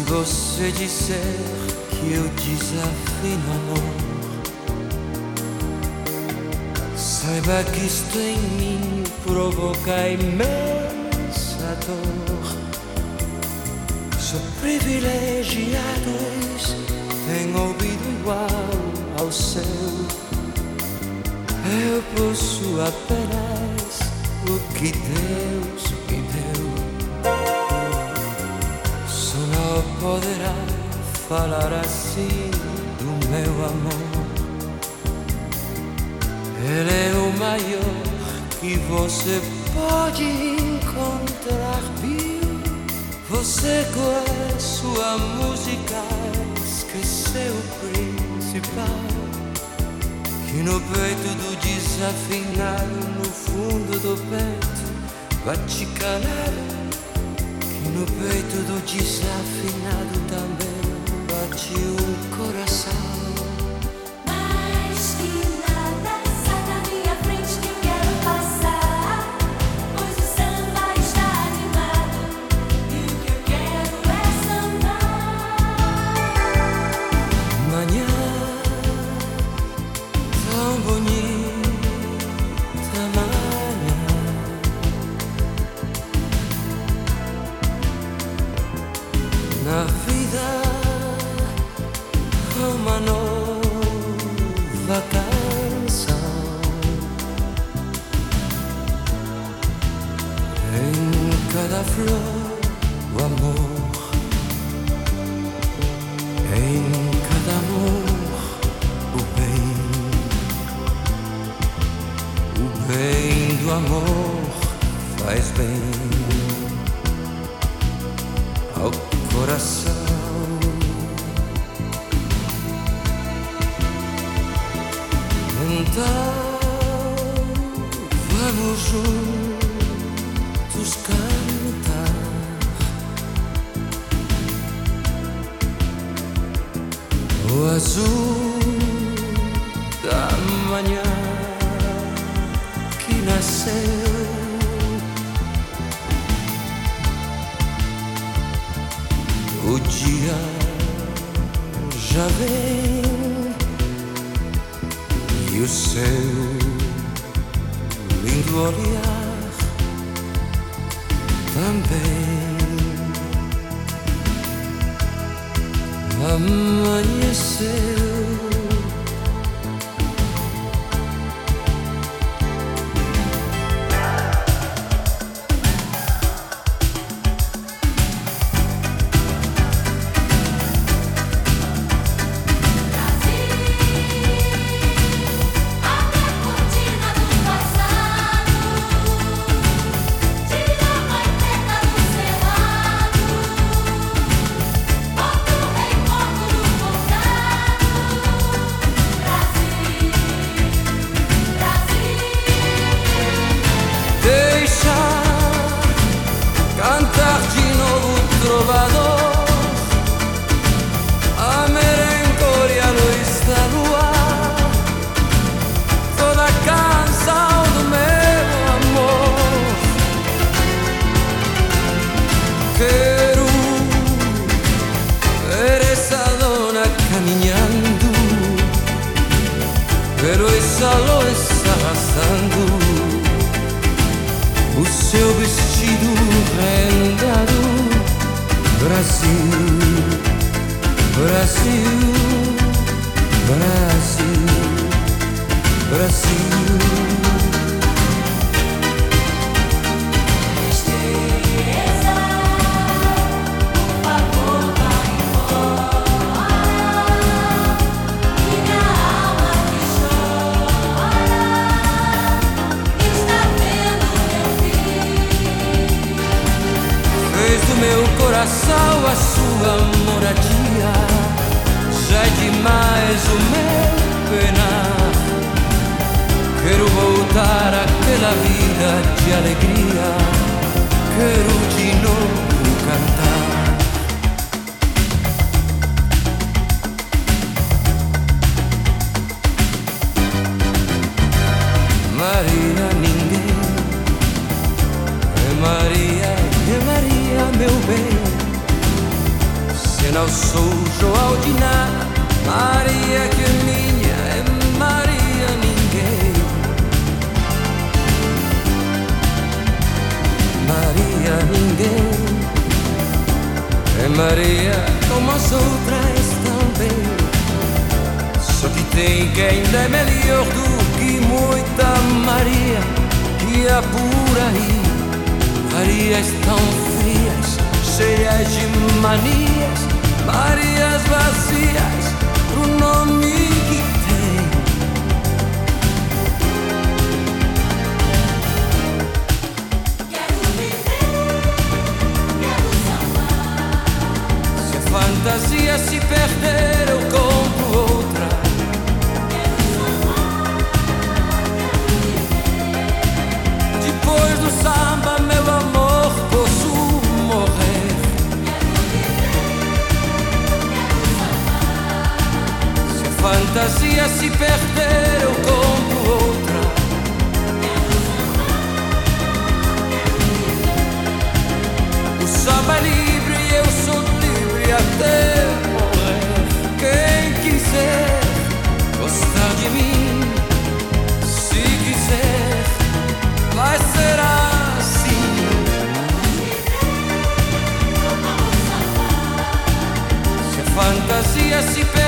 você disser que eu desafino amor, saiba que isto em mim provoca imensa dor. Sou privilegiado, tenho ouvido igual ao seu. Eu posso apenas o que Deus me deu. Só poderá falar assim do meu amor. Ele é o maior que você pode encontrar, viu? Você com a sua música esqueceu o principal, que no peito do desafinado, no fundo do peito, bate calado. Que no peito do desafinado também bate um coração. Na vida uma nova canção, em cada flor o amor, em cada amor o bem do amor faz bem ao coração. Então vamos juntos cantar o azul da manhã que nasceu. O dia já vem e o seu lindo olhar também. Amanheceu. A melancolia não está no ar, toda a canção do meu amor. Quero ver essa dona caminhando, pero essa luz arrastando o seu vestido rendado. Brasil, Brasil, Brasil, Brasil. Tristeza, por favor, vá embora. Minha alma que chora está vendo meu fim. Fez do meu coração a sua moradia, já é demais o meu penar. Quero voltar àquela vida de alegria, quero de novo cantar. Maria, ninguém é Maria, meu bem. Se não sou João de nada, Maria que é minha, é Maria ninguém. Maria ninguém, é Maria como as outras também. Só que tem quem ainda é melhor do que muita Maria que há por aí. Marias tão frias, cheias de manias, Marias vazias pro nome que tem. Quero viver, quero salvar. Se a fantasia se perder, eu compro outra. Quero salvar, quero viver. Depois do samba, meu amor, posso morrer. Quero viver, quero salvar. Se a fantasia se perder, eu compro outra. Quero salvar, quero viver. O samba é livre e eu sou livre até morrer. Quem quiser gostar de mim, se quiser, vai ser assim. Se a fantasia se perder,